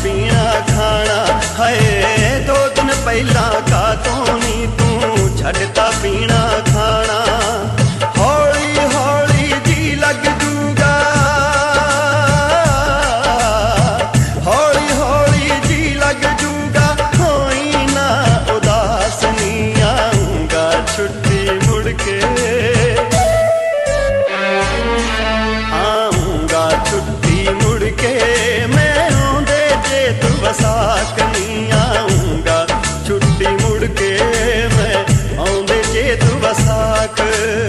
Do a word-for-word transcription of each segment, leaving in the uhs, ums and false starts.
पीना खाना है दो दिन पहला का तो नी तू छड़ता पीना खाना हौली हौली जी लग जूगा हौली हौली जी लग जूगा होई ना उदास नहीं आऊंगा छुट्टी मुड़ के आऊंगा छुट्टी मुड़ के मैं आंदे जे तू वसाक नहीं आऊंगा छुट्टी मुड़ के मैं आंदे जे तू वसाक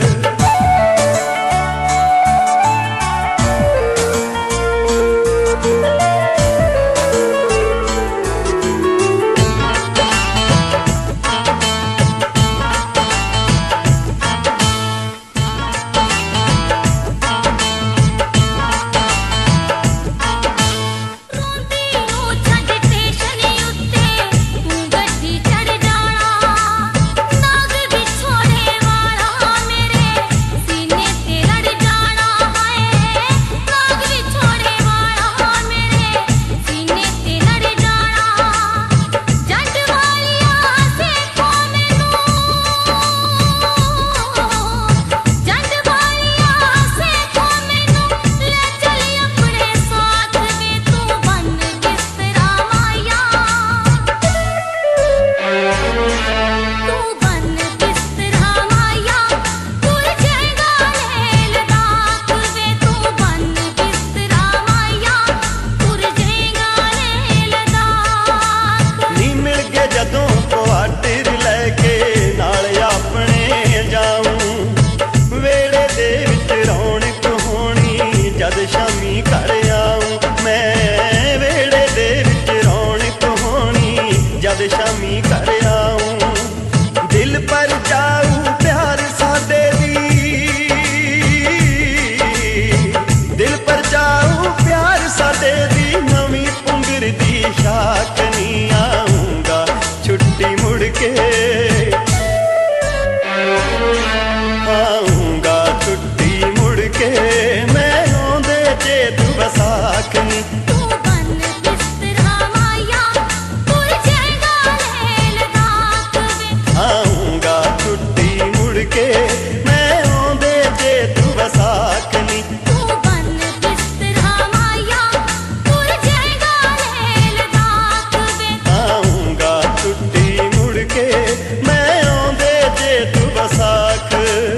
शामी कर आऊं दिल पर जाऊं प्यार सादे दी दिल पर जाऊं प्यार सादे दी नवी पुंगर दी शाक नहीं आऊंगा छुट्टी मुड़ के आऊंगा छुट्टी मुड़ के मैं आंदे जे तू वसाक नहीं आऊंगा छुट्टी मुड़ के मैं आंदे जे तू वसाक नी तू बन बिस्तरा माया तुर जाएगा ले लदाख वे आऊंगा छुट्टी मुड़ के मैं आंदे जे तू वसाक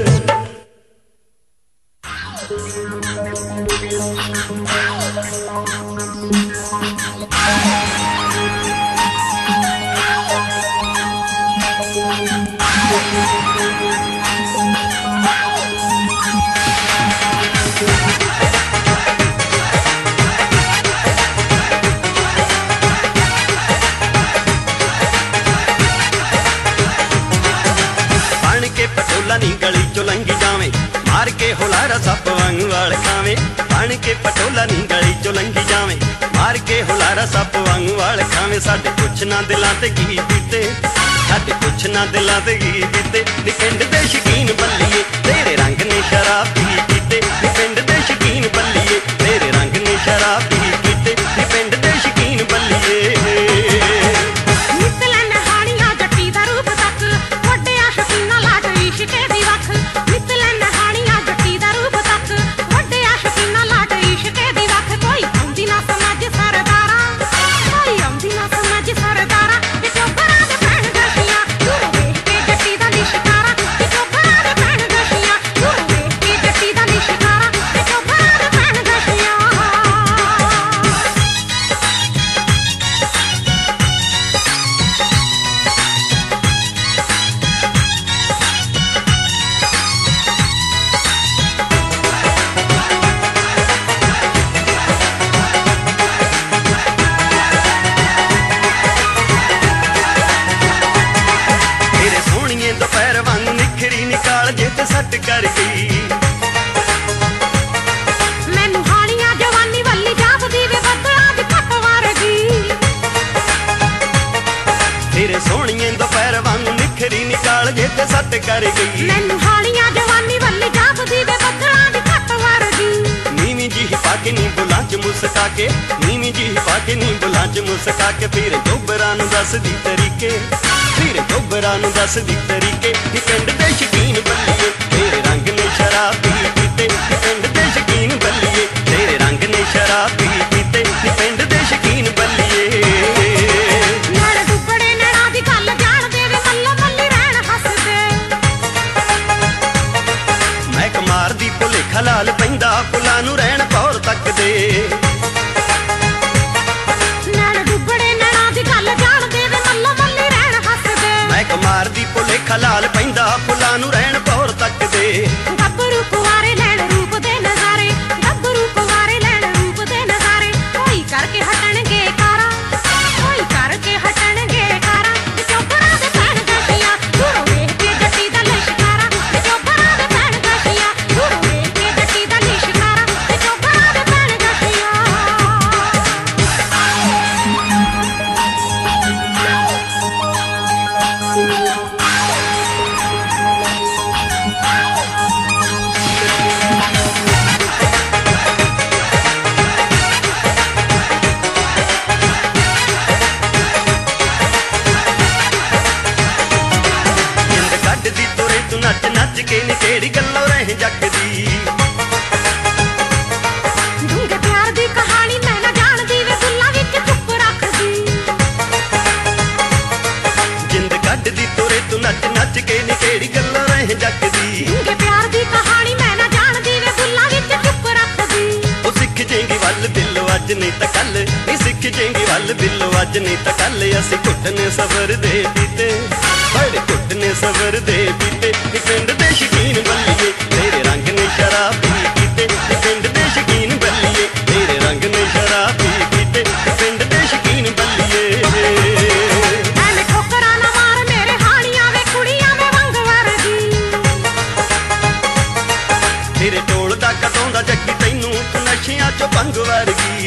पटोला नी गली चो लंघी जावे मार के हुलारा सप वांग वाल खावे बन के पटोला नी गली चो लंघी जावे मार के हुलारा सप वांग वाल खावे साडे कुछ ना दिलां ते की बीते साडे कुछ ना दिलां ते की बीते नी पिंड दे शकीन बल्लीए तेरे रंग ने शराब पी पीते नी पिंड दे शकीन बल्लीए तेरे रंग ने शराब पी पीते नी पिंड दे शकीन बल्लीए सट कर गई मैनू हानिया जवानी वाली जापदी वे बदला दी घट वारगी तेरे सोहणिए दोपहर वांग निखरी निकाल जे ते सट कर गई मैनू हानिया जवानी वाली जापदी वे बदला दी घट वारगी नीवी जी के नी बुलां च मुस्का के, नीवी जी पा के नी बुलां च मुस्का के, फिर चोबरां नूं दसदी तरीके, फिर चोबरां नूं दसदी तरीके, पिंड दे शकीन बल्लिए तेरे रंग ने शराब पी पीते, पिंड दे शकीन बल्लिए तेरे रंग ने शराब पी पीते, पिंड दे शकीन बल्लिए। मारदी भुलेखा लाल पैंदा फुलां नूं रहण पौर तकदे, नैण डुबड़े नैणां दी गल जाणदे वे मल्लो मल्ली रहण हसदे, महक मारदी भुलेखा लाल पैंदा फुलां नूं रहण पौर तकदे, गब्बरू कुवारे लैण रूप दे नज़ारे, गब्बरू कुवारे लैण रूप दे नज़ारे, कोई करके हटणगे कारा, कोई करके हटणगे कारा, चोबरां दे पैण गशिया दूरों वेख के जट्टी दा लिशकारा, चोबरां दे पैण गशिया दूरों वेख के जट्टी दा लिशकारा, चोबरां दे पैण गशिया। नच नच के नी केड़ी गल्लों रह जगदी, डूंगे प्यार दी कहानी मैं ना जानदी वे बुल्लां विच चुप रखदी, जिंद कड्डदी तुरे तू नच नच के नी केड़ी गल्लों रह जगदी, डूंगे प्यार दी कहानी मैं ना जानदी वे बुल्लां विच चुप रखदी, ओ सिख जेंगी वल दिलों अज नहीं तां कल, नी सिख जेंगी वल दिलों अज नहीं तां कल, असीं घुटने सबर दे पीते, बड़े घुटने सबर दे पीते, पिंड दे शकीन बल्लिए तेरे रंग ने शराब पी पीते, पिंड दे शकीन बल्लिए तेरे रंग ने शराब पी पीते, पिंड दे शकीन बल्लिए। ऐवें ठोकरां ना मार मेरे हानियां वे कुड़ियां वे वंग वरदी, तेरे टोल दा कदों दा जग्गी तैनूं तू नशियां चों भंग वरगी,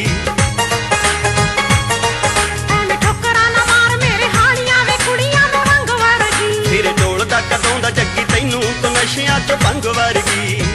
कदों दा जग्गी तैनूं तू नशियां चों भंग वरगी।